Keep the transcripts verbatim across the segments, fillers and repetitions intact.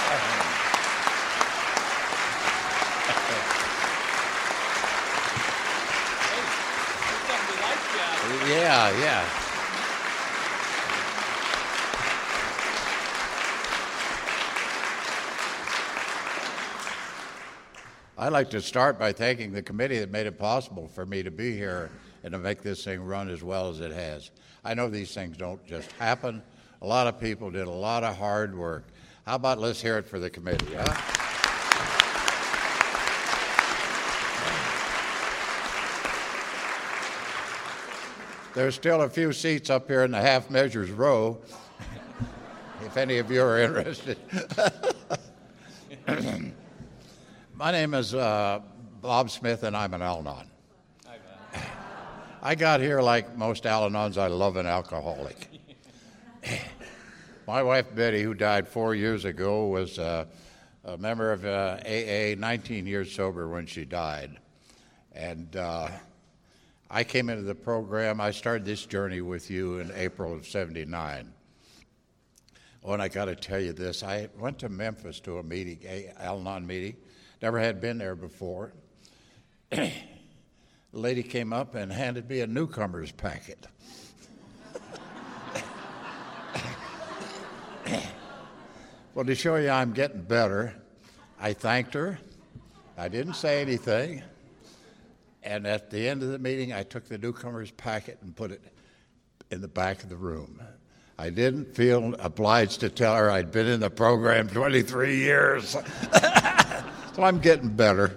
Yeah, yeah. I'd like to start by thanking the committee that made it possible for me to be here and to make this thing run as well as it has. I know these things don't just happen. A lot of people did a lot of hard work. How about let's hear it for the committee, huh? There's still a few seats up here in the half measures row, if any of you are interested. My name is uh, Bob Smith, and I'm an Al-Anon. I got here like most Al-Anons. I love an alcoholic. My wife, Betty, who died four years ago, was uh, a member of uh, A A, nineteen years sober when she died. And uh, I came into the program. I started this journey with you in April of seventy-nine. Oh, and I got to tell you this. I went to Memphis to a meeting, a Al-Anon meeting. Never had been there before. The lady came up and handed me a newcomer's packet. Well, to show you I'm getting better, I thanked her. I didn't say anything. And at the end of the meeting, I took the newcomer's packet and put it in the back of the room. I didn't feel obliged to tell her I'd been in the program twenty-three years. So I'm getting better.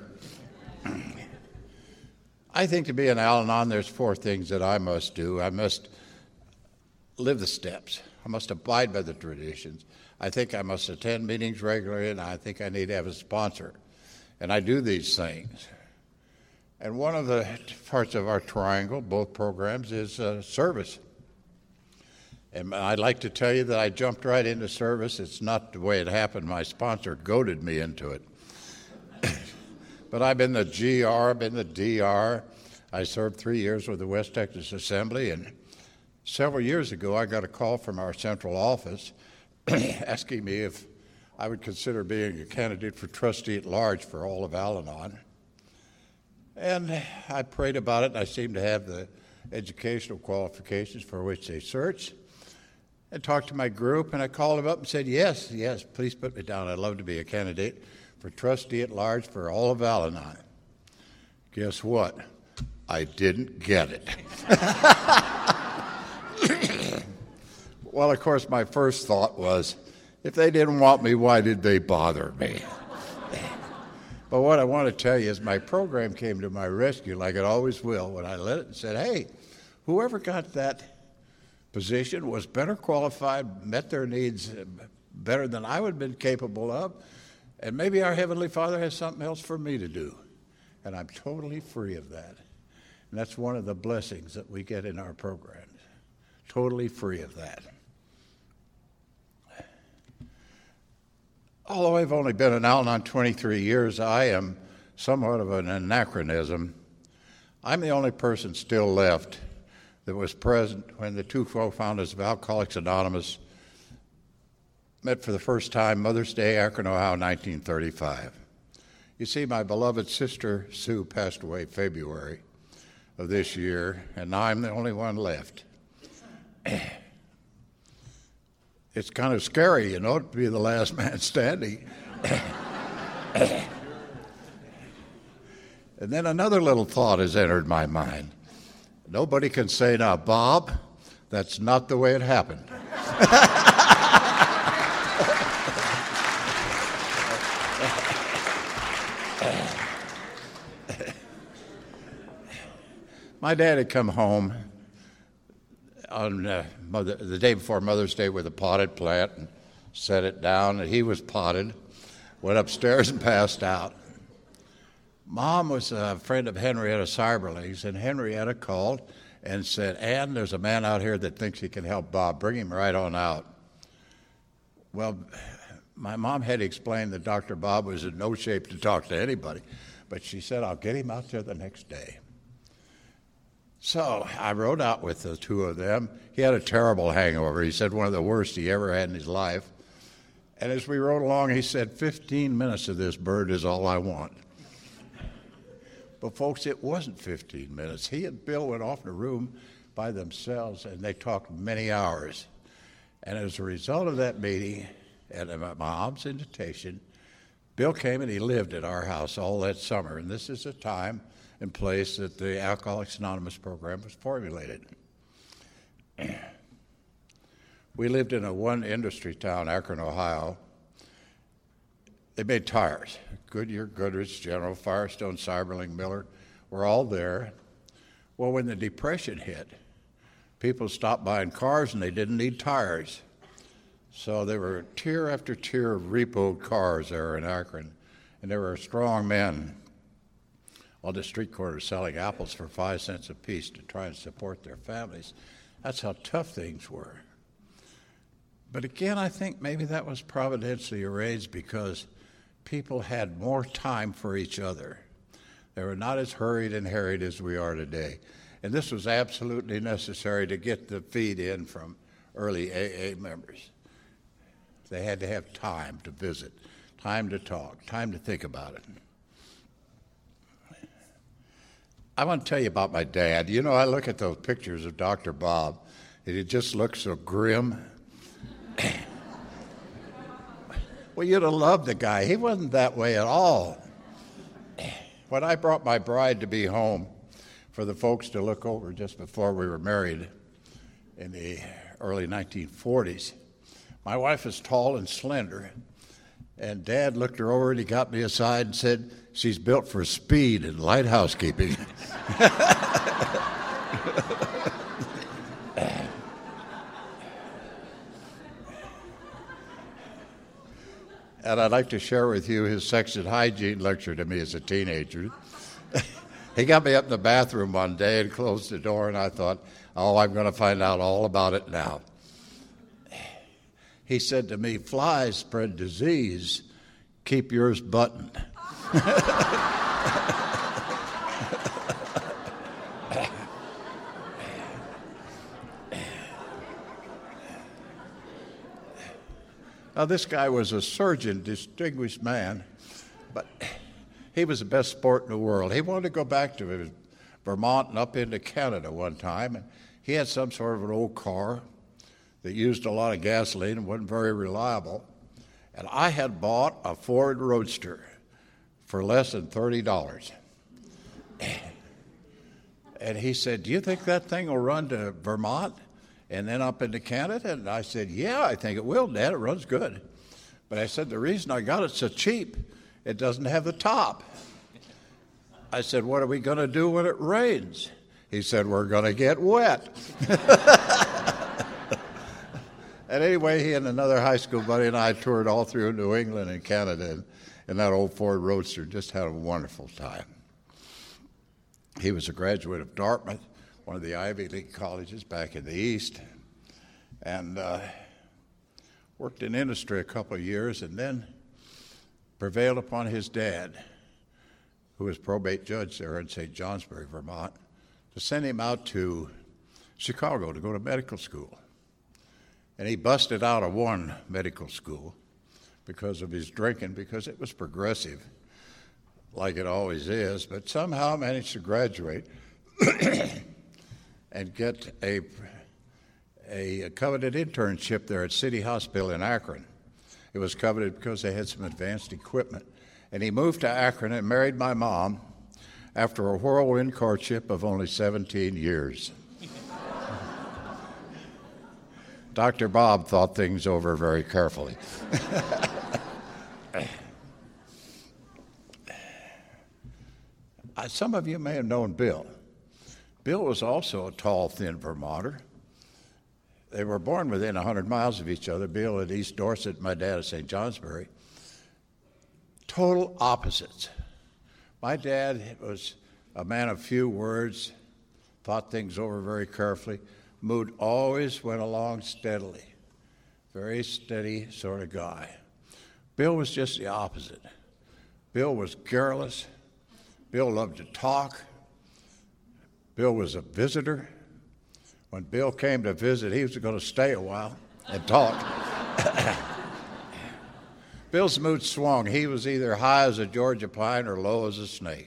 I think to be an Al-Anon, there's four things that I must do. I must live the steps. I must abide by the traditions. I think I must attend meetings regularly, and I think I need to have a sponsor. And I do these things. And one of the parts of our triangle, both programs, is uh, service. And I'd like to tell you that I jumped right into service. It's not the way it happened. My sponsor goaded me into it. But I've been the G R, I've been the D R. I served three years with the West Texas Assembly, and several years ago I got a call from our central office asking me if I would consider being a candidate for trustee at large for all of Al-Anon. And I prayed about it, and I seemed to have the educational qualifications for which they searched. I talked to my group, and I called them up and said, yes, yes, please put me down. I'd love to be a candidate for trustee at large for all of Al-Anon. Guess what? I didn't get it. Well, of course, my first thought was, if they didn't want me, why did they bother me? But what I want to tell you is my program came to my rescue, like it always will, when I let it and said, hey, whoever got that position was better qualified, met their needs better than I would have been capable of, and maybe our Heavenly Father has something else for me to do. And I'm totally free of that. And that's one of the blessings that we get in our programs. Totally free of that. Although I've only been in Al-Anon twenty-three years, I am somewhat of an anachronism. I'm the only person still left that was present when the two co-founders of Alcoholics Anonymous met for the first time Mother's Day, Akron, Ohio, nineteen thirty-five. You see, my beloved sister Sue passed away February of this year, and now I'm the only one left. It's kind of scary, you know, to be the last man standing. And then another little thought has entered my mind. Nobody can say, now, Bob, that's not the way it happened. My dad had come home on uh, mother, the day before Mother's Day with a potted plant and set it down, and he was potted, went upstairs and passed out. Mom was a friend of Henrietta Cyberly's, and Henrietta called and said, Ann, there's a man out here that thinks he can help Bob. Bring him right on out. Well, my mom had explained that Doctor Bob was in no shape to talk to anybody, but she said, I'll get him out there the next day. So I rode out with the two of them. He had a terrible hangover. He said one of the worst he ever had in his life. And as we rode along, he said, fifteen minutes of this bird is all I want. But folks, it wasn't fifteen minutes. He and Bill went off in a room by themselves, and they talked many hours. And as a result of that meeting, and my mom's invitation, Bill came and he lived at our house all that summer. And this is a time and place that the Alcoholics Anonymous program was formulated. We lived in a one industry town, Akron, Ohio. They made tires. Goodyear, Goodrich, General, Firestone, Cyberling, Miller were all there. Well, when the Depression hit, people stopped buying cars and they didn't need tires. So there were tier after tier of repoed cars there in Akron. And there were strong men on the street corners selling apples for five cents apiece to try and support their families. That's how tough things were. But again, I think maybe that was providentially arranged because people had more time for each other. They were not as hurried and harried as we are today. And this was absolutely necessary to get the feed in from early A A members. They had to have time to visit, time to talk, time to think about it. I want to tell you about my dad. You know, I look at those pictures of Doctor Bob, and he just looks so grim. Well, you'd have loved the guy. He wasn't that way at all. When I brought my bride to be home for the folks to look over just before we were married in the early nineteen forties, my wife was tall and slender, and Dad looked her over and he got me aside and said, she's built for speed and light housekeeping. And I'd like to share with you his sex and hygiene lecture to me as a teenager. He got me up in the bathroom one day and closed the door, and I thought, oh, I'm going to find out all about it now. He said to me, flies spread disease, keep yours buttoned. Now, this guy was a surgeon, distinguished man, but he was the best sport in the world. He wanted to go back to Vermont and up into Canada one time, and he had some sort of an old car that used a lot of gasoline and wasn't very reliable. And I had bought a Ford Roadster for less than thirty dollars. And he said, do you think that thing will run to Vermont and then up into Canada? And I said, yeah, I think it will, Dad. It runs good. But I said, the reason I got it so cheap, it doesn't have the top. I said, what are we going to do when it rains? He said, we're going to get wet. And anyway, he and another high school buddy and I toured all through New England and Canada, and, and that old Ford Roadster, just had a wonderful time. He was a graduate of Dartmouth, one of the Ivy League colleges back in the East, and uh, worked in industry a couple of years, and then prevailed upon his dad, who was probate judge there in Saint Johnsbury, Vermont, to send him out to Chicago to go to medical school. And he busted out of one medical school because of his drinking, because it was progressive, like it always is, but somehow managed to graduate and get a, a coveted internship there at City Hospital in Akron. It was coveted because they had some advanced equipment. And he moved to Akron and married my mom after a whirlwind courtship of only seventeen years. Doctor Bob thought things over very carefully. Some of you may have known Bill. Bill was also a tall, thin Vermonter. They were born within one hundred miles of each other, Bill at East Dorset, my dad at Saint Johnsbury. Total opposites. My dad was a man of few words, thought things over very carefully. Mood always went along steadily. Very steady sort of guy. Bill was just the opposite. Bill was garrulous. Bill loved to talk. Bill was a visitor. When Bill came to visit, he was going to stay a while and talk. Bill's mood swung. He was either high as a Georgia pine or low as a snake.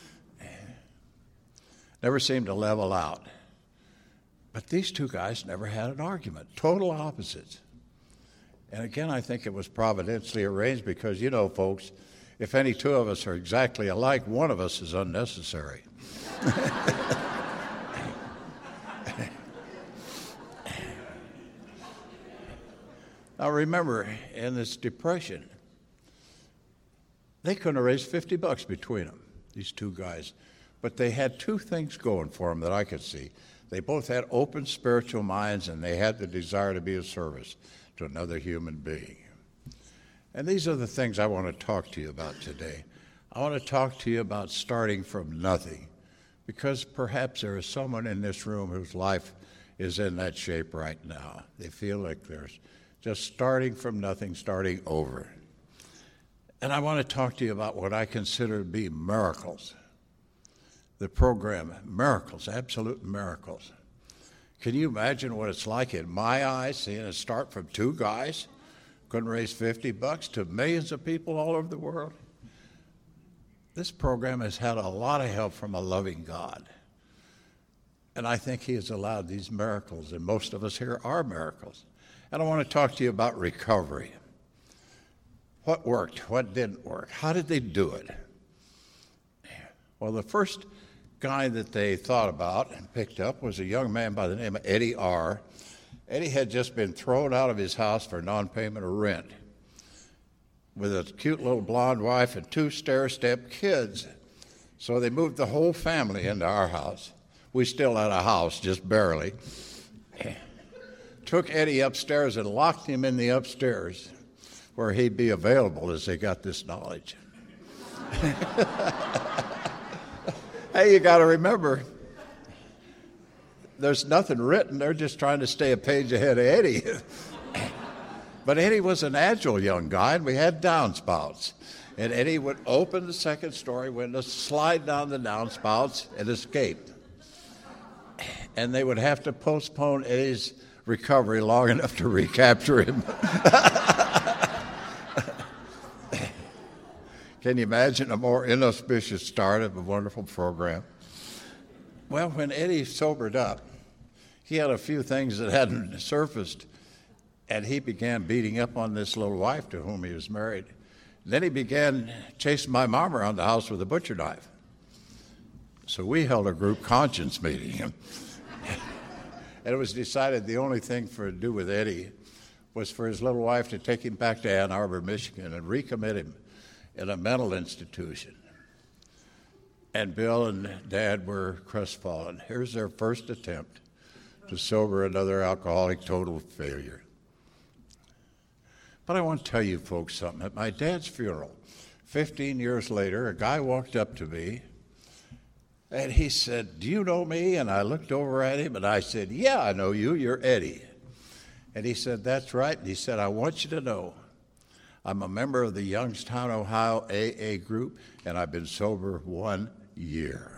Never seemed to level out. But these two guys never had an argument, total opposites. And again, I think it was providentially arranged because, you know, folks, if any two of us are exactly alike, one of us is unnecessary. Now remember, in this depression, they couldn't have raised fifty bucks between them, these two guys. But they had two things going for them that I could see. They both had open spiritual minds, and they had the desire to be of service to another human being. And these are the things I want to talk to you about today. I want to talk to you about starting from nothing, because perhaps there is someone in this room whose life is in that shape right now. They feel like they're just starting from nothing, starting over. And I want to talk to you about what I consider to be miracles. The program, miracles, absolute miracles. Can you imagine what it's like in my eyes, seeing it start from two guys, couldn't raise fifty bucks, to millions of people all over the world? This program has had a lot of help from a loving God. And I think he has allowed these miracles, and most of us here are miracles. And I want to talk to you about recovery. What worked? What didn't work? How did they do it? Well, the first guy that they thought about and picked up was a young man by the name of Eddie R. Eddie had just been thrown out of his house for non-payment of rent with a cute little blonde wife and two stair-step kids. So they moved the whole family into our house. We still had a house, just barely. Took Eddie upstairs and locked him in the upstairs where he'd be available as they got this knowledge. Hey, you got to remember, there's nothing written. They're just trying to stay a page ahead of Eddie. But Eddie was an agile young guy, and we had downspouts. And Eddie would open the second story window, slide down the downspouts, and escape. And they would have to postpone Eddie's recovery long enough to recapture him. Can you imagine a more inauspicious start of a wonderful program? Well, when Eddie sobered up, he had a few things that hadn't surfaced, and he began beating up on this little wife to whom he was married. Then he began chasing my mom around the house with a butcher knife. So we held a group conscience meeting. And it was decided the only thing for to do with Eddie was for his little wife to take him back to Ann Arbor, Michigan, and recommit him in a mental institution. And Bill and Dad were crestfallen. Here's their first attempt to sober another alcoholic, total failure. But I want to tell you folks something. At my dad's funeral, fifteen years later, a guy walked up to me and he said, "Do you know me?" And I looked over at him and I said, "Yeah, I know you. You're Eddie." And he said, "That's right." And he said, "I want you to know I'm a member of the Youngstown, Ohio A A group, and I've been sober one year."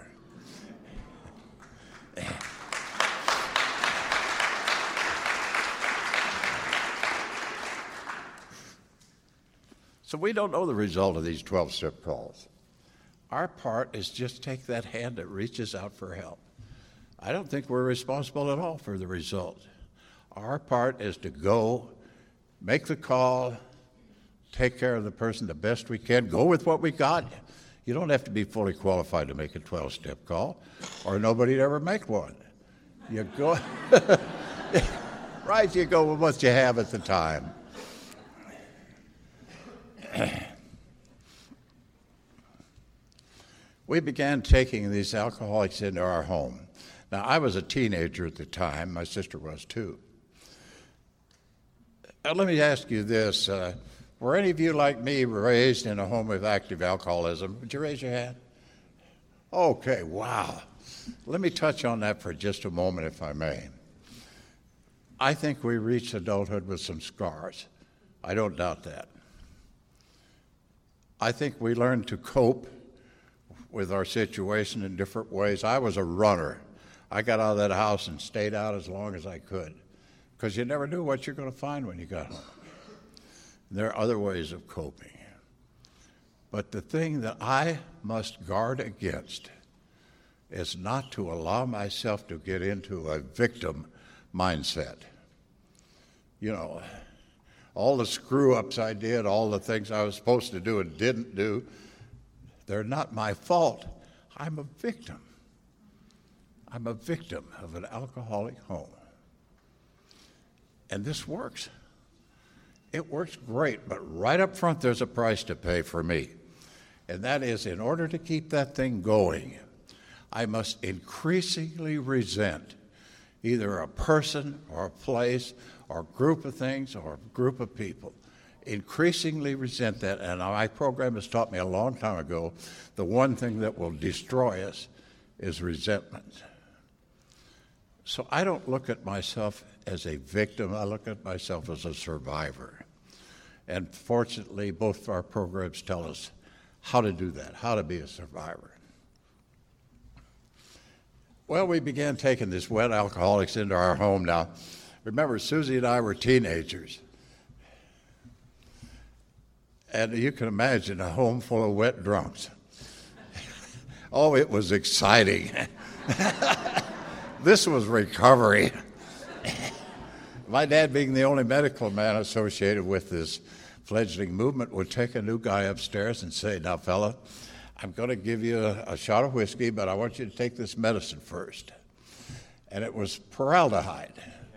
So we don't know the result of these twelve-step calls. Our part is just take that hand that reaches out for help. I don't think we're responsible at all for the result. Our part is to go, make the call, take care of the person the best we can, go with what we got. You don't have to be fully qualified to make a twelve-step call, or nobody'd ever make one. You go, right, you go with what you have at the time. We began taking these alcoholics into our home. Now, I was a teenager at the time. My sister was, too. Now, let me ask you this. Uh, were any of you, like me, raised in a home with active alcoholism? Would you raise your hand? Okay, wow. Let me touch on that for just a moment, if I may. I think we reached adulthood with some scars. I don't doubt that. I think we learned to cope with our situation in different ways. I was a runner. I got out of that house and stayed out as long as I could, because you never knew what you're going to find when you got home. There are other ways of coping. But the thing that I must guard against is not to allow myself to get into a victim mindset. You know, all the screw-ups I did, all the things I was supposed to do and didn't do, they're not my fault. I'm a victim. I'm a victim of an alcoholic home. And this works. It works great, but right up front there's a price to pay for me. And that is, in order to keep that thing going, I must increasingly resent either a person or a place or a group of things or a group of people. Increasingly resent that, and my program has taught me a long time ago, the one thing that will destroy us is resentment. So I don't look at myself as a victim, I look at myself as a survivor. And fortunately, both of our programs tell us how to do that, how to be a survivor. Well, we began taking this wet alcoholics into our home now. Remember, Susie and I were teenagers. And you can imagine a home full of wet drunks. Oh, it was exciting. This was recovery. My dad, being the only medical man associated with this fledgling movement, would take a new guy upstairs and say, now, fella, I'm going to give you a, a shot of whiskey, but I want you to take this medicine first. And it was formaldehyde.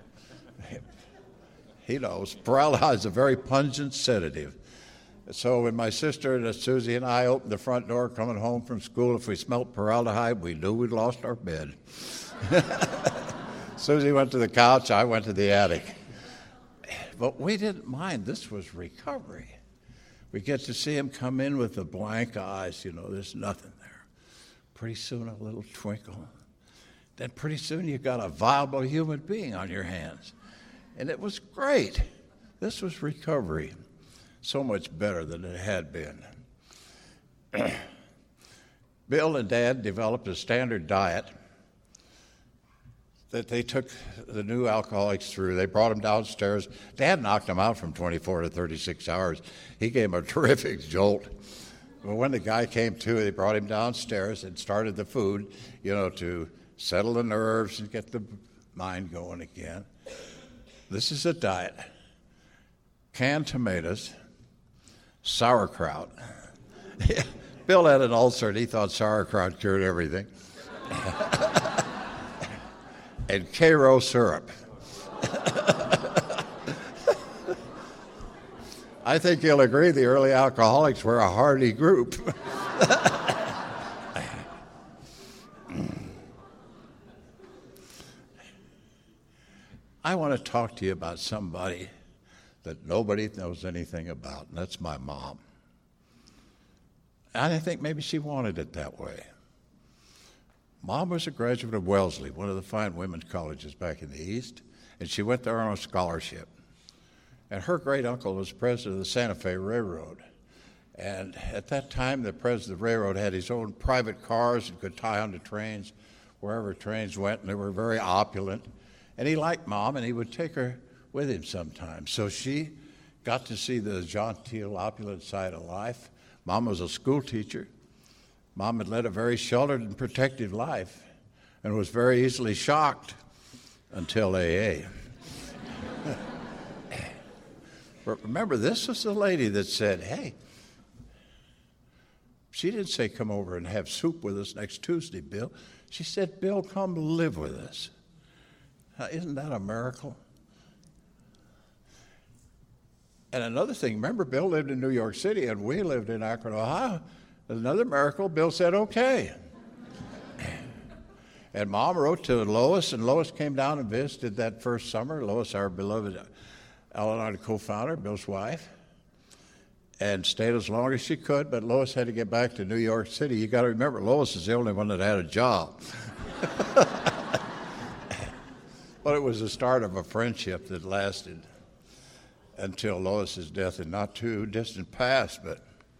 He knows. Formaldehyde is a very pungent sedative. So when my sister and Susie and I opened the front door coming home from school, if we smelt formaldehyde, we knew we'd lost our bed. Susie went to the couch, I went to the attic. But we didn't mind. This was recovery. We get to see him come in with the blank eyes, you know, there's nothing there. Pretty soon a little twinkle. Then pretty soon you got a viable human being on your hands. And it was great. This was recovery. So much better than it had been. Bill and Dad developed a standard diet that they took the new alcoholics through. They brought them downstairs. Dad knocked them out from twenty-four to thirty-six hours. He gave them a terrific jolt. But when the guy came to, they brought him downstairs and started the food, you know, to settle the nerves and get the mind going again. This is a diet. Canned tomatoes, sauerkraut. Bill had an ulcer and he thought sauerkraut cured everything. And Karo syrup. I think you'll agree the early alcoholics were a hardy group. I want to talk to you about somebody that nobody knows anything about, and that's my mom. And I think maybe she wanted it that way. Mom was a graduate of Wellesley, one of the fine women's colleges back in the East, and she went there on a scholarship. And her great uncle was president of the Santa Fe Railroad. And at that time, the president of the railroad had his own private cars and could tie onto trains wherever trains went, and they were very opulent. And he liked Mom, and he would take her with him sometimes. So she got to see the genteel, opulent side of life. Mom was a school teacher. Mom had led a very sheltered and protective life and was very easily shocked until A A. But remember, this was the lady that said, hey, she didn't say come over and have soup with us next Tuesday, Bill. She said, Bill, come live with us. Now, isn't that a miracle? And another thing, remember, Bill lived in New York City and we lived in Akron, Ohio. Another miracle, Bill said, okay. And Mom wrote to Lois, and Lois came down and visited that first summer. Lois, our beloved Al-Anon co-founder, Bill's wife, and stayed as long as she could, but Lois had to get back to New York City. You got to remember, Lois is the only one that had a job. But it was the start of a friendship that lasted until Lois's death in not too distant past, but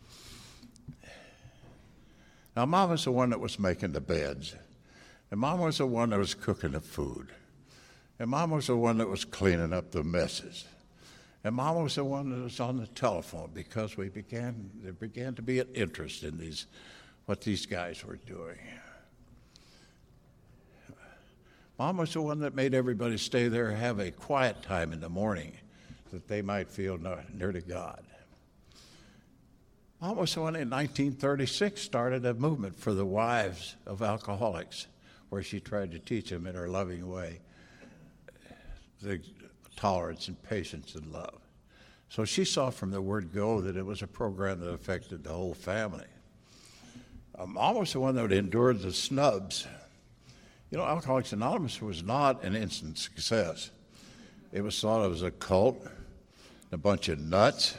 now, Mom was the one that was making the beds, and Mom was the one that was cooking the food, and Mom was the one that was cleaning up the messes, And Mom was the one that was on the telephone because we began, there began to be an interest in these, what these guys were doing. Mom was the one that made everybody stay there and have a quiet time in the morning that they might feel near to God. Mom was the one in nineteen thirty-six started a movement for the wives of alcoholics, where she tried to teach them in her loving way the tolerance and patience and love. So she saw from the word go that it was a program that affected the whole family. Um, Mom was the one that endured the snubs. You know, Alcoholics Anonymous was not an instant success. It was thought of as a cult, a bunch of nuts.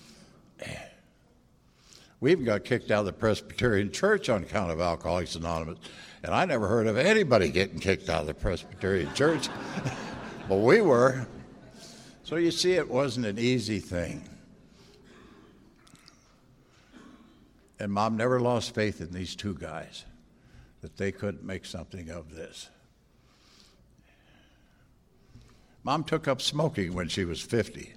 We even got kicked out of the Presbyterian Church on account of Alcoholics Anonymous. And I never heard of anybody getting kicked out of the Presbyterian Church. But we were. So you see, it wasn't an easy thing. And Mom never lost faith in these two guys, that they couldn't make something of this. Mom took up smoking when she was fifty.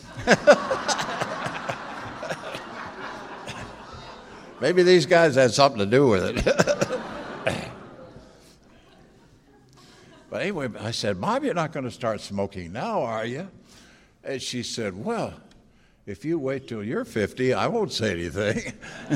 Maybe these guys had something to do with it. But anyway, I said, Mom, you're not going to start smoking now, are you? And she said, well, if you wait till you're fifty, I won't say anything.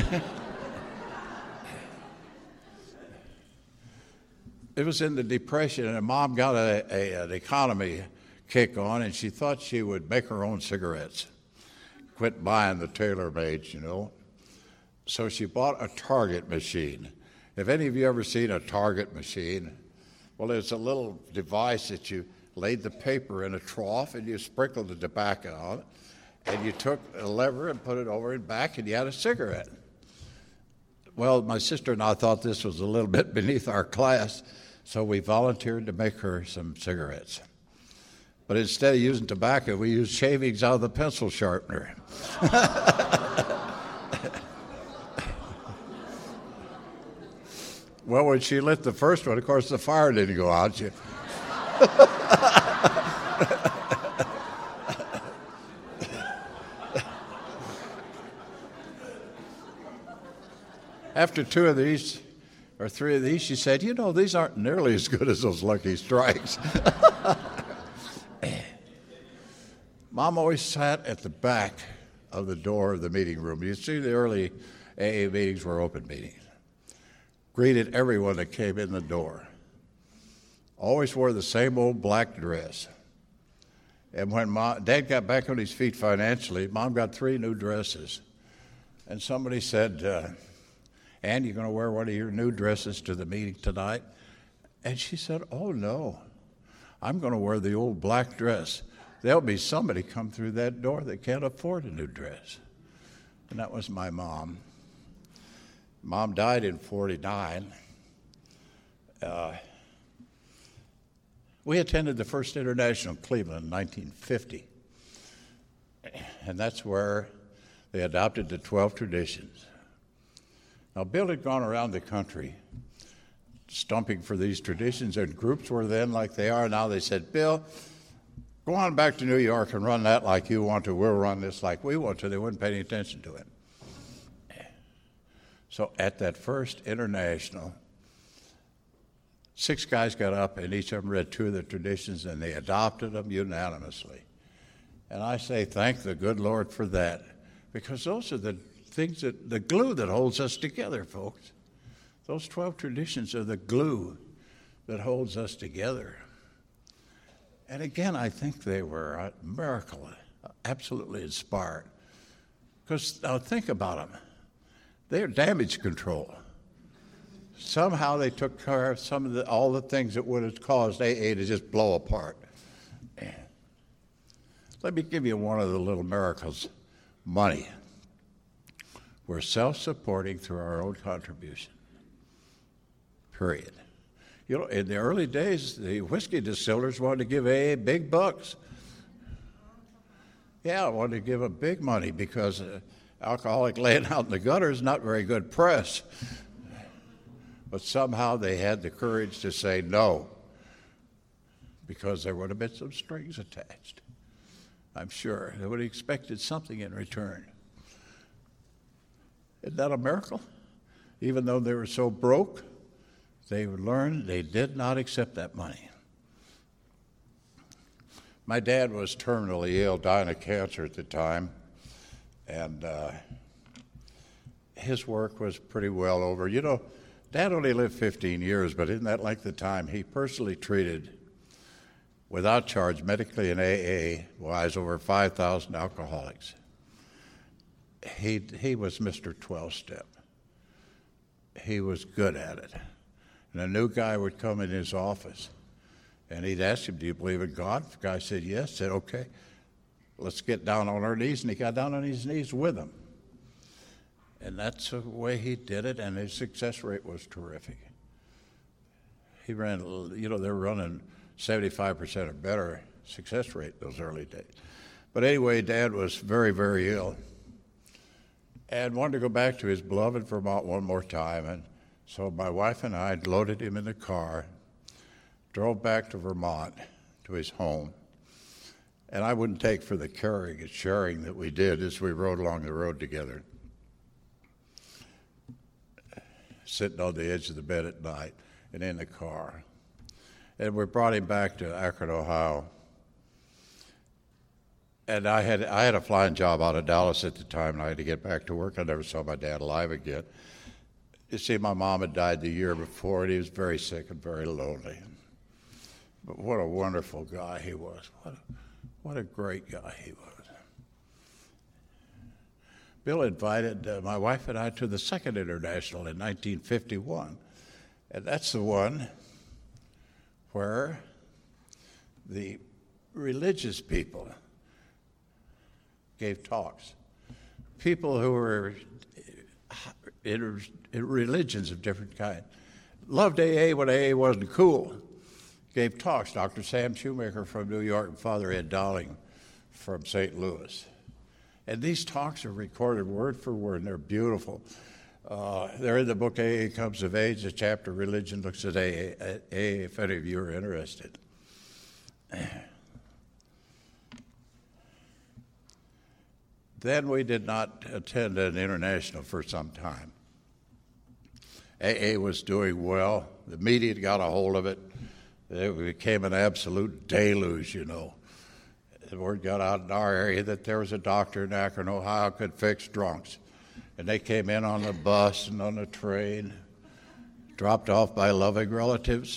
It was in the Depression, and Mom got a, a, an economy kick on, and she thought she would make her own cigarettes, quit buying the tailor-mades, you know. So she bought a Target machine. If any of you ever seen a Target machine, well, it's a little device that you laid the paper in a trough and you sprinkled the tobacco on it, and you took a lever and put it over and back, and you had a cigarette. Well, my sister and I thought this was a little bit beneath our class, so we volunteered to make her some cigarettes. But instead of using tobacco, we used shavings out of the pencil sharpener. Well, when she lit the first one, of course, the fire didn't go out. She... After two of these, or three of these, she said, you know, these aren't nearly as good as those Lucky Strikes. Mom always sat at the back of the door of the meeting room. You see, the early A A meetings were open meetings. Greeted everyone that came in the door. Always wore the same old black dress. And when Mom, Dad got back on his feet financially, Mom got three new dresses. And somebody said, uh, Ann, you going to wear one of your new dresses to the meeting tonight? And she said, oh, no. I'm going to wear the old black dress. There'll be somebody come through that door that can't afford a new dress. And that was my mom. Mom died in forty-nine. Uh, we attended the First International in Cleveland in nineteen fifty. And that's where they adopted the twelve traditions. Now, Bill had gone around the country stumping for these traditions, and groups were then like they are now. They said, Bill, go on back to New York and run that like you want to. We'll run this like we want to. They wouldn't pay any attention to it. So at that first international, six guys got up, and each of them read two of the traditions, and they adopted them unanimously. And I say thank the good Lord for that, because those are the things that, the glue that holds us together, folks. Those twelve traditions are the glue that holds us together. And again, I think they were a miracle, absolutely inspired. Because now think about them. They're damage control. Somehow they took care of some of the, all the things that would have caused A A to just blow apart. Let me give you one of the little miracles. Money. We're self-supporting through our own contribution. Period. You know, in the early days, the whiskey distillers wanted to give A A big bucks. Yeah, I wanted to give them big money because uh, alcoholic laying out in the gutter is not very good press. But somehow they had the courage to say no, because there would have been some strings attached. I'm sure. They would have expected something in return. Isn't that a miracle? Even though they were so broke, they learned they did not accept that money. My dad was terminally ill, dying of cancer at the time, and uh, his work was pretty well over. You know, Dad only lived fifteen years, but isn't that like the time he personally treated, without charge, medically and A A-wise, over five thousand alcoholics. He, he was Mister twelve-step. He was good at it. And a new guy would come in his office, and he'd ask him, do you believe in God? The guy said, yes. Said, okay, let's get down on our knees. And he got down on his knees with him. And that's the way he did it, and his success rate was terrific. He ran, you know, they were running seventy-five percent or better success rate those early days. But anyway, Dad was very, very ill and wanted to go back to his beloved Vermont one more time. And so my wife and I loaded him in the car, drove back to Vermont to his home. And I wouldn't take for the caring and sharing that we did as we rode along the road together, sitting on the edge of the bed at night and in the car. And we brought him back to Akron, Ohio. And I had I had a flying job out of Dallas at the time, and I had to get back to work. I never saw my dad alive again. You see, my mom had died the year before, and he was very sick and very lonely. But what a wonderful guy he was. What a, what a great guy he was. Bill invited uh, my wife and I to the Second International in nineteen fifty-one. And that's the one where the religious people gave talks. People who were in, in religions of different kinds. Loved A A when A A wasn't cool. Gave talks. Doctor Sam Shoemaker from New York and Father Ed Dowling from Saint Louis. And these talks are recorded word for word, and they're beautiful. Uh, they're in the book A A Comes of Age, the chapter Religion Looks at A A, A A if any of you are interested. Then we did not attend an international for some time. A A was doing well. The media got a hold of it. It became an absolute deluge, you know. The word got out in our area that there was a doctor in Akron, Ohio, could fix drunks. And they came in on the bus and on the train, dropped off by loving relatives.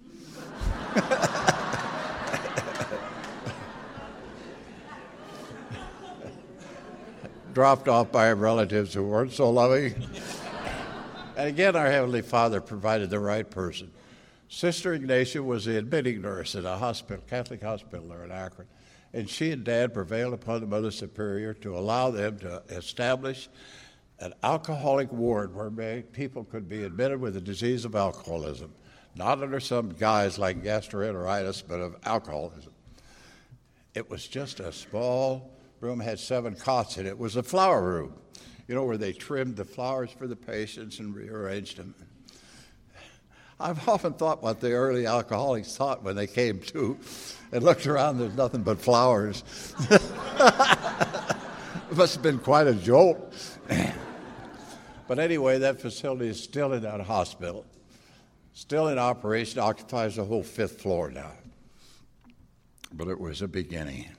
dropped off by relatives who weren't so loving. And again, our Heavenly Father provided the right person. Sister Ignatia was the admitting nurse at a hospital, Catholic hospital there in Akron. And she and Dad prevailed upon the Mother Superior to allow them to establish an alcoholic ward where people could be admitted with the disease of alcoholism, not under some guise like gastroenteritis, but of alcoholism. It was just a small room, had seven cots in it. It was a flower room, you know, where they trimmed the flowers for the patients and rearranged them. I've often thought what the early alcoholics thought when they came to and looked around, there's nothing but flowers. It must have been quite a jolt. But anyway, that facility is still in that hospital, still in operation, occupies the whole fifth floor now. But it was a beginning.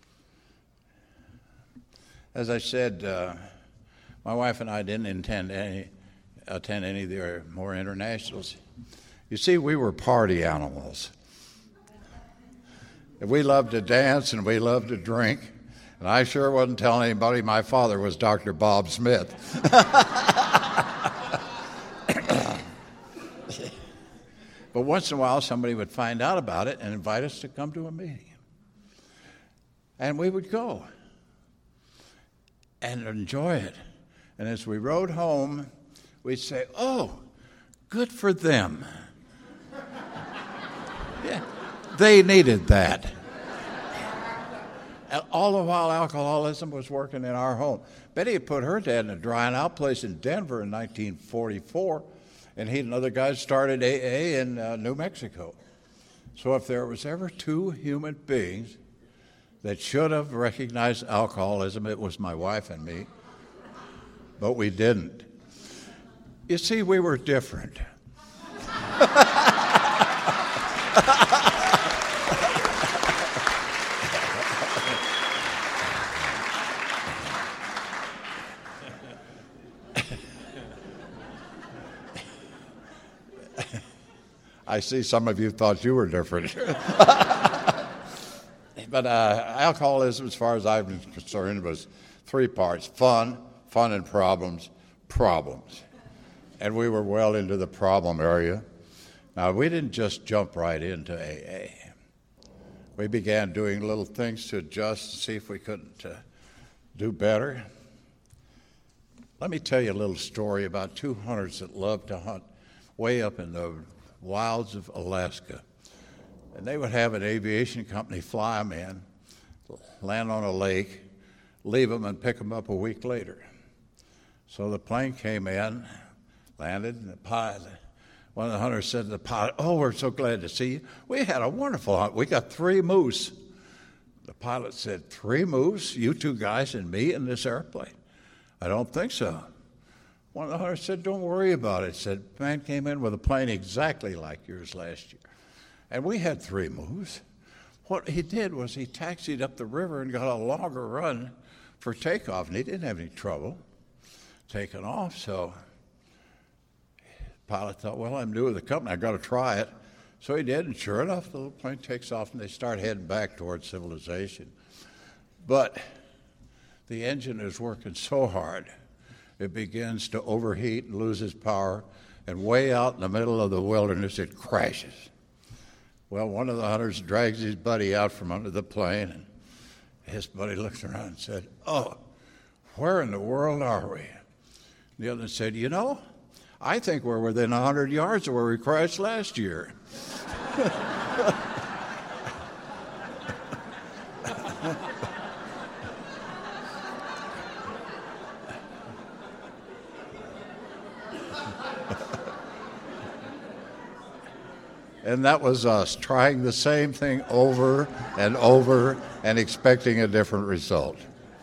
As I said, uh, my wife and I didn't intend any, attend any of their more internationals. You see, we were party animals. We loved to dance and we loved to drink. And I sure wasn't telling anybody my father was Doctor Bob Smith. But once in a while, somebody would find out about it and invite us to come to a meeting. And we would go and enjoy it. And as we rode home, we'd say, oh, good for them. Yeah, they needed that. And all the while, alcoholism was working in our home. Betty had put her dad in a dry and out place in Denver in nineteen forty-four, and he and other guys started A A in uh, New Mexico. So if there was ever two human beings that should have recognized alcoholism. It was my wife and me, but we didn't. You see, we were different. I see some of you thought you were different. But uh, alcoholism, as far as I'm concerned, was three parts: fun, fun and problems, problems. And we were well into the problem area. Now, we didn't just jump right into A A. We began doing little things to adjust and see if we couldn't uh, do better. Let me tell you a little story about two hunters that loved to hunt way up in the wilds of Alaska. And they would have an aviation company fly them in, land on a lake, leave them, and pick them up a week later. So the plane came in, landed, and the pilot, one of the hunters said to the pilot, "Oh, we're so glad to see you. We had a wonderful hunt. We got three moose." The pilot said, "Three moose? You two guys and me in this airplane?" "I don't think so." One of the hunters said, "Don't worry about it." Said, "Man came in with a plane exactly like yours last year. And we had three moose. What he did was he taxied up the river and got a longer run for takeoff, and he didn't have any trouble taking off." So the pilot thought, well, I'm new with the company, I've got to try it. So he did, and sure enough, the little plane takes off, and they start heading back towards civilization. But the engine is working so hard, it begins to overheat and loses power, and way out in the middle of the wilderness, it crashes. Well, one of the hunters drags his buddy out from under the plane, and his buddy looks around and said, "Oh, where in the world are we?" The other said, "You know, I think we're within one hundred yards of where we crashed last year." And that was us trying the same thing over and over and expecting a different result.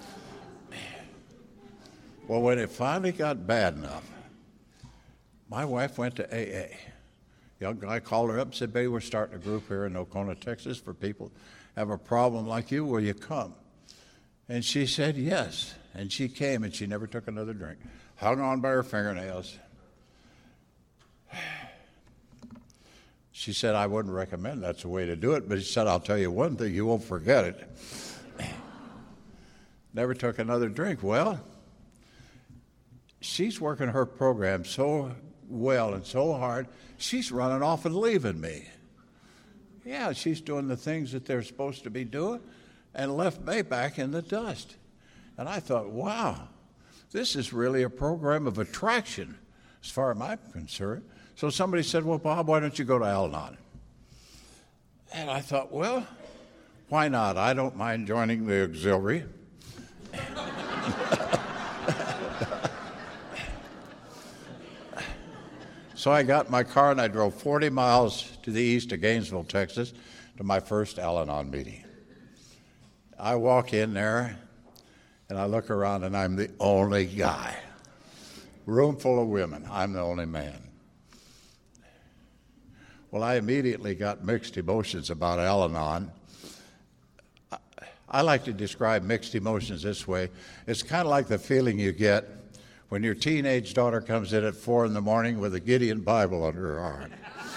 Well, when it finally got bad enough, my wife went to A A. Young guy called her up and said, "Baby, we're starting a group here in Oconee, Texas for people who have a problem like you. Will you come?" And she said yes. And she came, and she never took another drink. Hung on by her fingernails. She said, "I wouldn't recommend that's the way to do it," but she said, "I'll tell you one thing, you won't forget it." Never took another drink. Well, she's working her program so well and so hard, she's running off and leaving me. Yeah, she's doing the things that they're supposed to be doing and left me back in the dust. And I thought, wow, this is really a program of attraction as far as I'm concerned. So somebody said, "Well, Bob, why don't you go to Al-Anon?" And I thought, well, why not? I don't mind joining the auxiliary. So I got in my car and I drove forty miles to the east of Gainesville, Texas, to my first Al-Anon meeting. I walk in there and I look around and I'm the only guy. Room full of women. I'm the only man. Well, I immediately got mixed emotions about Al-Anon. I like to describe mixed emotions this way. It's kind of like the feeling you get when your teenage daughter comes in at four in the morning with a Gideon Bible under her arm.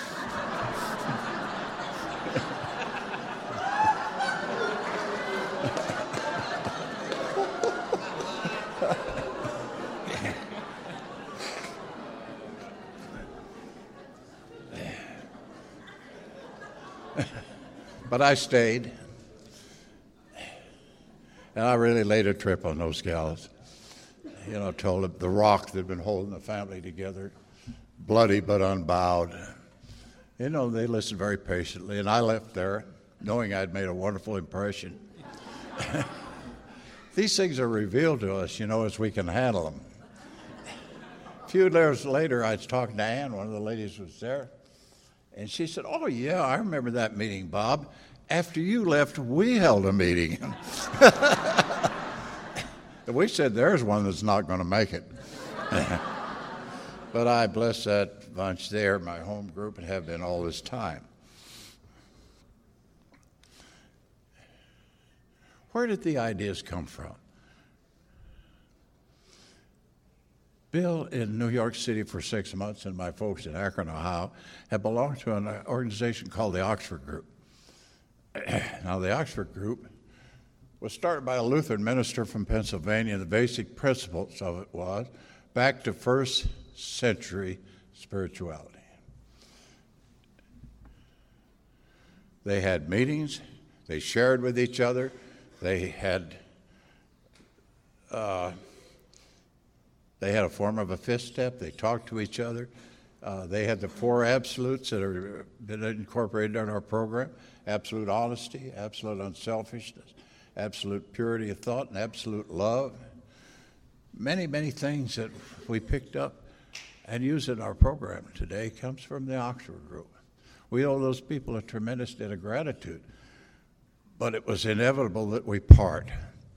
But I stayed, and I really laid a trip on those gals. You know, told them the rock that had been holding the family together, bloody but unbowed. You know, they listened very patiently, and I left there knowing I'd made a wonderful impression. These things are revealed to us, you know, as we can handle them. A few years later, I was talking to Ann, one of the ladies was there, and she said, "Oh, yeah, I remember that meeting, Bob. after you left, we held a meeting. And we said, there's one that's not going to make it. But I bless that bunch there, my home group, and have been all this time. Where did the ideas come from? Bill in New York City for six months and my folks in Akron, Ohio, have belonged to an organization called the Oxford Group. Now, the Oxford Group was started by a Lutheran minister from Pennsylvania, and the basic principles of it was back to first century spirituality. They had meetings, they shared with each other, they had uh, they had a form of a fifth step, they talked to each other. Uh, they had the four absolutes that have been incorporated in our program: absolute honesty, absolute unselfishness, absolute purity of thought, and absolute love. Many, many things that we picked up and use in our program today comes from the Oxford Group. We owe those people a tremendous debt of gratitude, but it was inevitable that we part.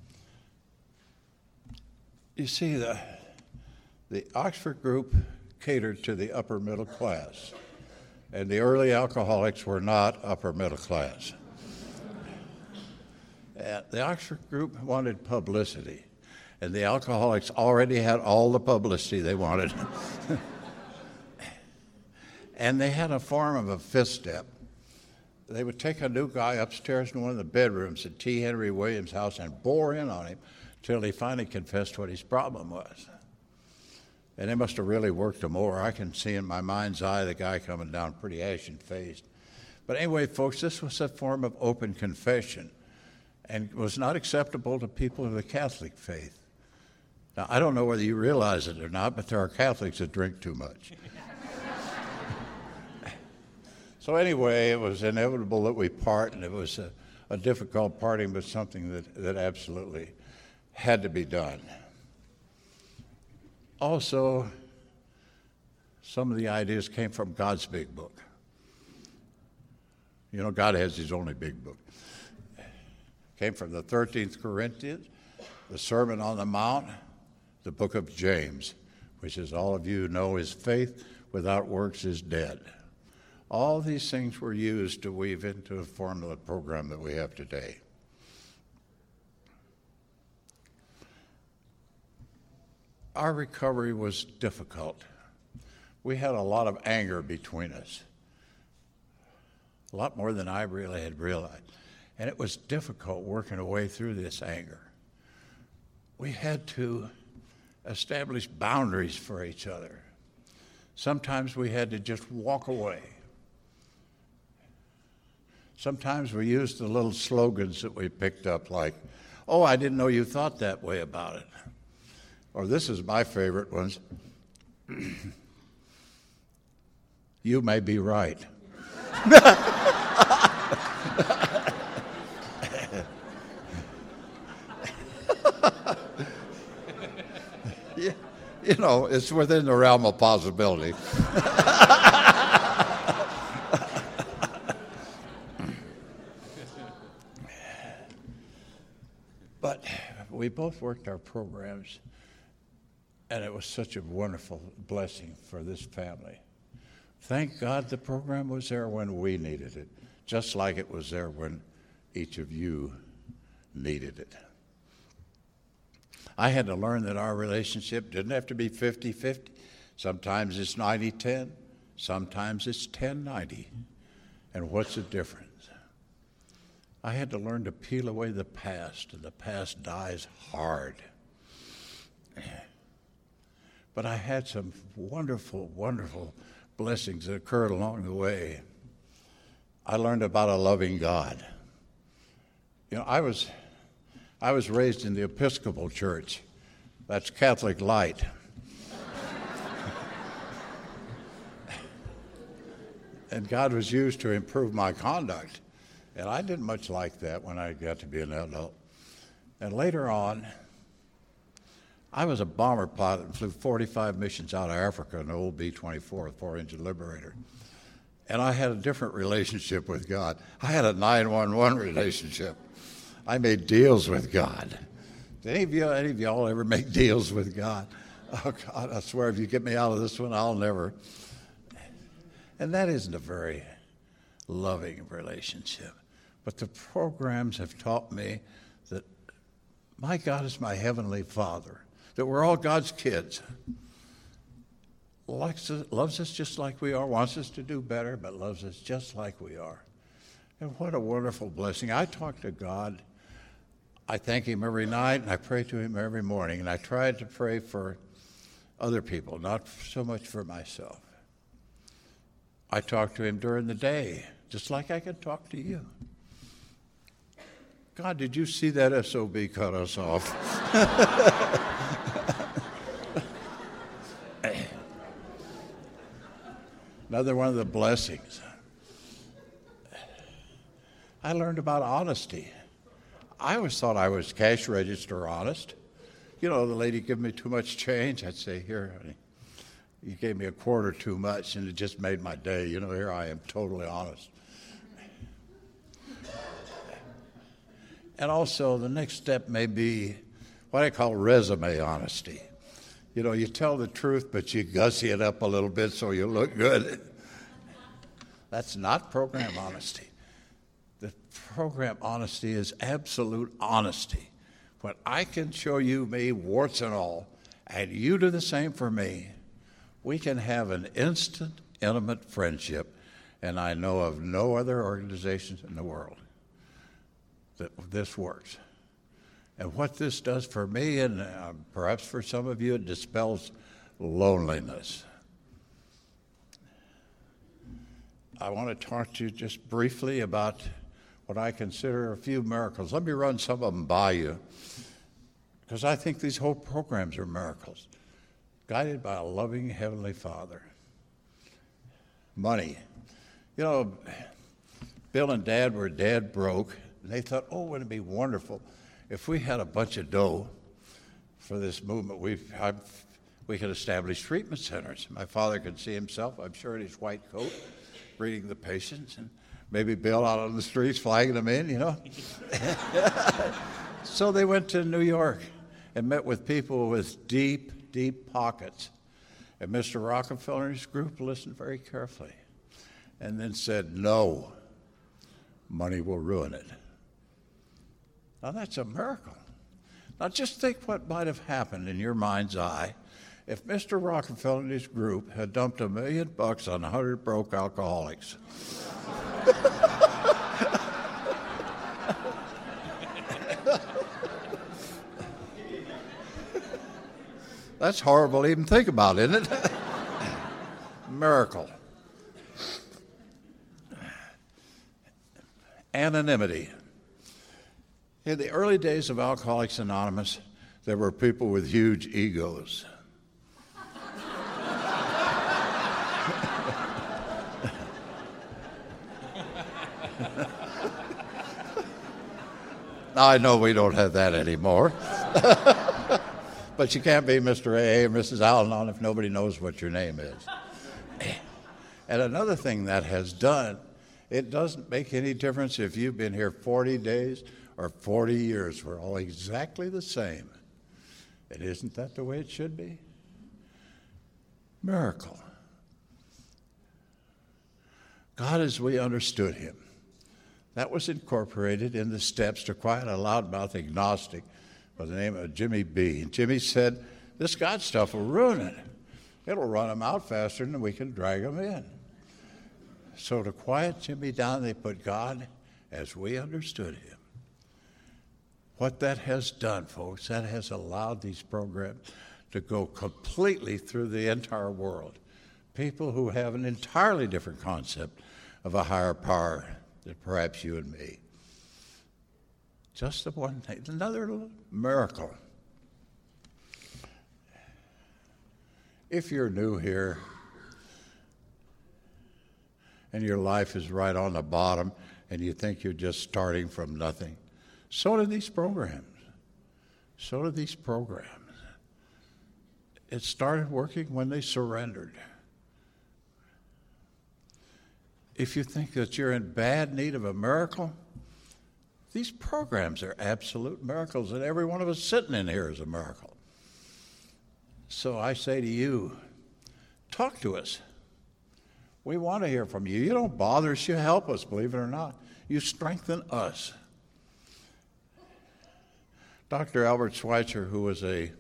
You see, the, the Oxford Group catered to the upper middle class, and the early alcoholics were not upper middle class. Uh, the Oxford Group wanted publicity, and the alcoholics already had all the publicity they wanted. And they had a form of a fifth step. They would take a new guy upstairs in one of the bedrooms at T. Henry Williams' house and bore in on him till he finally confessed what his problem was. And they must have really worked him over. I can see in my mind's eye the guy coming down pretty ashen-faced. But anyway, folks, this was a form of open confession and was not acceptable to people of the Catholic faith. Now, I don't know whether you realize it or not, but there are Catholics that drink too much. So anyway, it was inevitable that we part, and it was a, a difficult parting, but something that, that absolutely had to be done. Also, some of the ideas came from God's big book. You know, God has his only big book. Came from the thirteenth Corinthians, the Sermon on the Mount, the book of James, which, as all of you know, is faith without works is dead. All these things were used to weave into the formula program that we have today. Our recovery was difficult. We had a lot of anger between us, a lot more than I really had realized. And it was difficult working our way through this anger. We had to establish boundaries for each other. Sometimes we had to just walk away. Sometimes we used the little slogans that we picked up, like, "Oh, I didn't know you thought that way about it." Or this is my favorite ones, "You may be right." you, you know, it's within the realm of possibility. But we both worked our programs, and it was such a wonderful blessing for this family. Thank God the program was there when we needed it, just like it was there when each of you needed it. I had to learn that our relationship didn't have to be fifty-fifty. Sometimes it's ninety ten, sometimes it's ten ninety. And what's the difference? I had to learn to peel away the past, and the past dies hard. But I had some wonderful, wonderful blessings that occurred along the way. I learned about a loving God. You know, I was, I was raised in the Episcopal Church. That's Catholic light. And God was used to improve my conduct. And I didn't much like that when I got to be an adult. And later on, I was a bomber pilot and flew forty-five missions out of Africa in an old B twenty-four, four-engine Liberator. And I had a different relationship with God. I had a nine one one relationship. I made deals with God. Did any of you, any of y'all ever make deals with God? Oh, God, I swear if you get me out of this one, I'll never. And that isn't a very loving relationship. But the programs have taught me that my God is my heavenly Father, that we're all God's kids. Likes us, loves us just like we are, wants us to do better, but loves us just like we are. And what a wonderful blessing. I talk to God. I thank him every night, and I pray to him every morning. And I try to pray for other people, not so much for myself. I talk to him during the day, just like I can talk to you. God, did you see that S O B cut us off? Another one of the blessings. I learned about honesty. I always thought I was cash register honest. You know, the lady gave me too much change. I'd say, here, honey, you gave me a quarter too much, and it just made my day. You know, here I am, totally honest. And also, the next step may be what I call resume honesty. You know, you tell the truth, but you gussy it up a little bit so you look good. That's not program honesty. The program honesty is absolute honesty. When I can show you me, warts and all, and you do the same for me, we can have an instant, intimate friendship, and I know of no other organizations in the world that this works. And what this does for me, and uh, perhaps for some of you, it dispels loneliness. I want to talk to you just briefly about what I consider a few miracles. Let me run some of them by you, because I think these whole programs are miracles, guided by a loving Heavenly Father. Money. You know, Bill and Dad were dead broke, and they thought, oh, wouldn't it be wonderful if we had a bunch of dough for this movement. We've, I've, we could establish treatment centers. My father could see himself, I'm sure, in his white coat, greeting the patients, and maybe Bill out on the streets flagging them in, you know. So they went to New York and met with people with deep, deep pockets. And Mister Rockefeller and his group listened very carefully and then said, no, money will ruin it. Now that's a miracle. Now just think what might have happened in your mind's eye if Mister Rockefeller and his group had dumped a million bucks on a hundred broke alcoholics. That's horrible to even think about, isn't it? Miracle. Anonymity. In the early days of Alcoholics Anonymous, there were people with huge egos. Now, I know we don't have that anymore. But you can't be Mister A A or Missus Al-Anon if nobody knows what your name is. And another thing that has done, it doesn't make any difference if you've been here forty days or forty years. We're all exactly the same. And isn't that the way it should be? Miracle. God as we understood him. That was incorporated in the steps to quite a loudmouth agnostic by the name of Jimmy B. And Jimmy said, this God stuff will ruin it. It'll run them out faster than we can drag them in. So to quiet Jimmy down, they put God as we understood him. What that has done, folks, that has allowed these programs to go completely through the entire world. People who have an entirely different concept of a higher power than perhaps you and me. Just the one thing, another little miracle. If you're new here and your life is right on the bottom and you think you're just starting from nothing, so do these programs. So do these programs. It started working when they surrendered. if you think that you're in bad need of a miracle, these programs are absolute miracles, and every one of us sitting in here is a miracle. So I say to you, talk to us. We want to hear from you. You don't bother us, you help us, believe it or not. You strengthen us. Doctor Albert Schweitzer, who was a,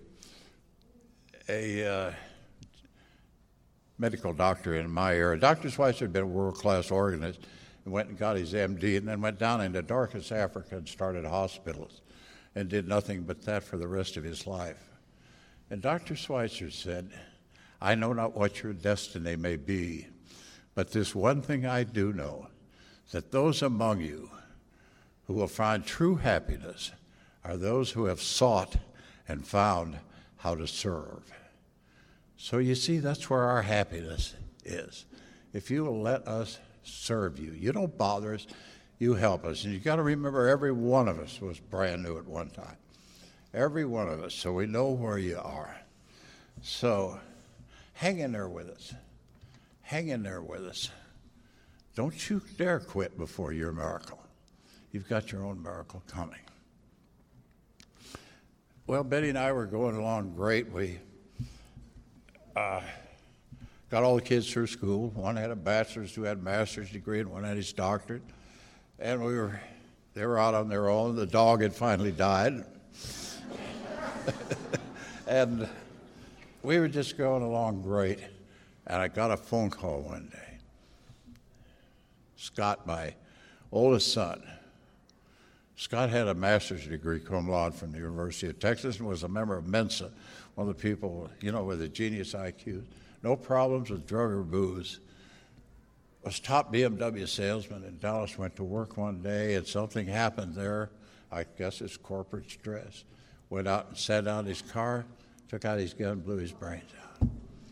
a uh, medical doctor in my era, Doctor Schweitzer had been a world-class organist and went and got his M D and then went down into darkest Africa and started hospitals and did nothing but that for the rest of his life. And Doctor Schweitzer said, I know not what your destiny may be, but this one thing I do know, that those among you who will find true happiness are those who have sought and found how to serve. So you see, that's where our happiness is. If you will let us serve you, you don't bother us, you help us. And you've got to remember, every one of us was brand new at one time. Every one of us, so we know where you are. So hang in there with us. Hang in there with us. Don't you dare quit before your miracle. You've got your own miracle coming. Well, Betty and I were going along great. We uh, got all the kids through school. One had a bachelor's, two had a master's degree, and one had his doctorate. And we were, they were out on their own. The dog had finally died. And we were just going along great. And I got a phone call one day. Scott, my oldest son, Scott had a master's degree, cum laude, from the University of Texas and was a member of Mensa, one of the people, you know, with a genius I Q. No problems with drug or booze. Was top B M W salesman in Dallas, went to work one day and something happened there. I guess it's corporate stress. Went out and sat down in his car, took out his gun, blew his brains out.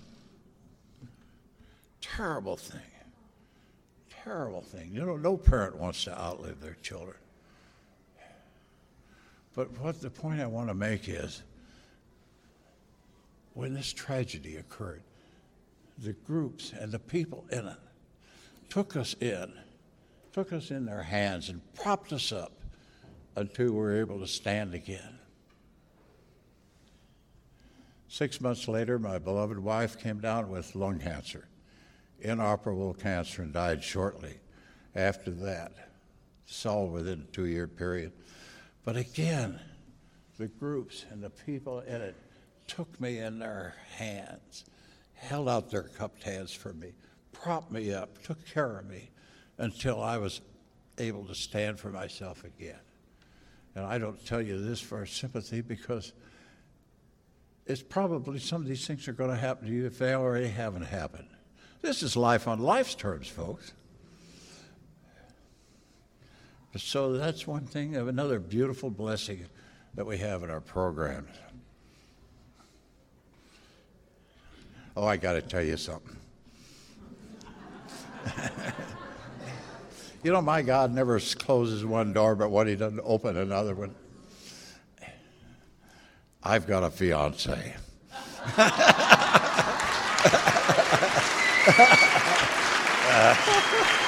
Terrible thing. Terrible thing. You know, no parent wants to outlive their children. But what the point I want to make is, when this tragedy occurred, the groups and the people in it took us in, took us in their hands and propped us up until we were able to stand again. Six months later, my beloved wife came down with lung cancer, inoperable cancer, and died shortly after that. It's all within a two-year period. But again, the groups and the people in it took me in their hands, held out their cupped hands for me, propped me up, took care of me until I was able to stand for myself again. And I don't tell you this for sympathy, because it's probably some of these things are going to happen to you if they already haven't happened. This is life on life's terms, folks. So that's one thing, of another beautiful blessing that we have in our programs. Oh, I got to tell you something. You know, my God never closes one door, but what he doesn't open another one. I've got a fiance. uh,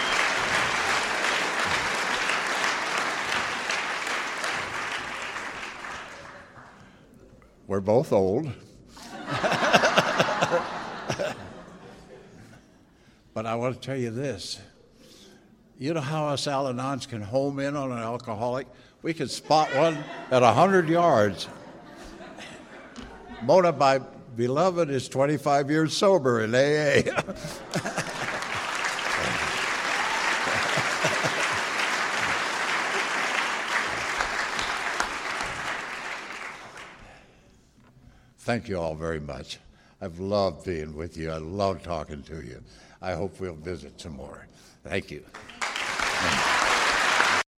We're both old. But I want to tell you this. You know how us Al-Anons can home in on an alcoholic? We can spot one at one hundred yards. Mona, my beloved, is twenty-five years sober in A A. Thank you all very much. I've loved being with you. I love talking to you. I hope we'll visit some more. Thank you. Thank you.